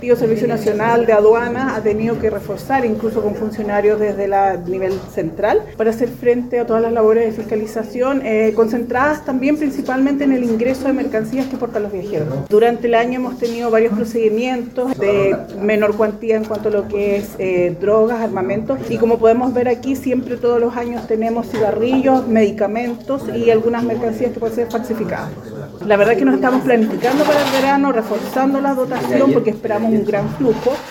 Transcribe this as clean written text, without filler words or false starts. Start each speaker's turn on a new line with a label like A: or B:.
A: El Servicio Nacional de Aduanas ha tenido que reforzar, incluso con funcionarios desde el nivel central, para hacer frente a todas las labores de fiscalización, concentradas también principalmente en el ingreso de mercancías que portan los viajeros. Durante el año hemos tenido varios procedimientos de menor cuantía en cuanto a lo que es drogas, armamentos, y como podemos ver aquí, siempre todos los años tenemos cigarrillos, medicamentos y algunas mercancías que pueden ser falsificadas. La verdad es que nos estamos planificando para el verano, reforzando la dotación porque esperamos un gran flujo.